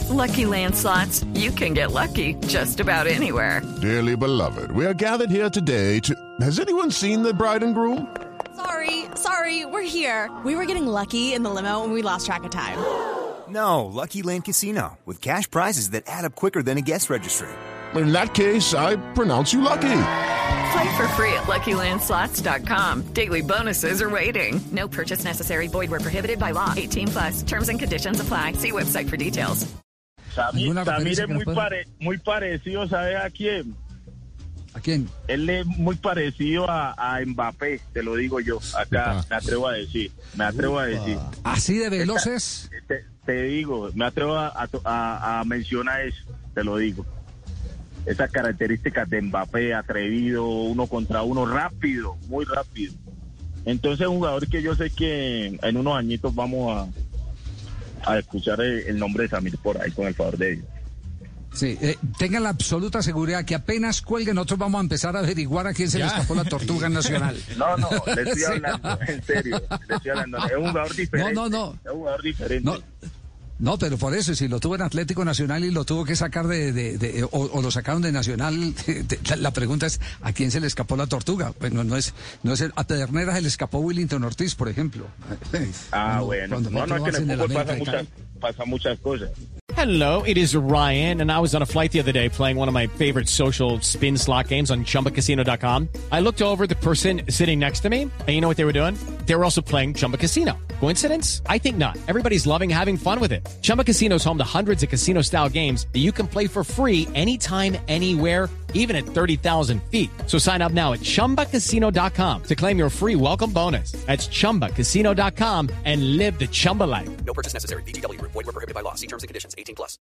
Lucky Land Slots, you can get lucky just about anywhere. Dearly beloved, we are gathered here today to... Has anyone seen the bride and groom? Sorry, we're here. We were getting lucky in the limo and we lost track of time. No, Lucky Land Casino, with cash prizes that add up quicker than a guest registry. In that case, I pronounce you lucky. Play for free at LuckyLandSlots.com. Daily bonuses are waiting. No purchase necessary. Void where prohibited by law. 18+. Terms and conditions apply. See website for details. Samir es muy parecido, ¿sabe a quién? ¿A quién? Él es muy parecido a Mbappé, te lo digo yo. Acá me atrevo a decir. ¿Así de veloces? Te digo, me atrevo a mencionar eso, te lo digo. Esas características de Mbappé, atrevido, uno contra uno, rápido, muy rápido. Entonces, un jugador que yo sé que en unos añitos vamos a escuchar el nombre de Samir por ahí, con el favor de Dios. Sí, tengan la absoluta seguridad que apenas cuelguen, nosotros vamos a empezar a averiguar a quién se le escapó la tortuga nacional. No, le estoy hablando, en serio, le estoy hablando. Es un jugador diferente. No. Es un jugador diferente. No, pero por eso, si lo tuvo en Atlético Nacional y lo tuvo que sacar o lo sacaron de Nacional, la pregunta es, ¿a quién se le escapó la tortuga? Bueno, a Pedernera se le escapó Willington Ortiz, por ejemplo. Bueno. No, es que en el fútbol pasa muchas cosas. Hello, it is Ryan, and I was on a flight the other day playing one of my favorite social spin slot games on ChumbaCasino.com. I looked over at the person sitting next to me, and you know what they were doing? They were also playing Chumba Casino. Coincidence? I think not. Everybody's loving having fun with it. Chumba Casino is home to hundreds of casino-style games that you can play for free anytime, anywhere, even at 30,000 feet. So sign up now at ChumbaCasino.com to claim your free welcome bonus. That's ChumbaCasino.com and live the Chumba life. No purchase necessary. VGW. Void where prohibited by law. See terms and conditions. 18+.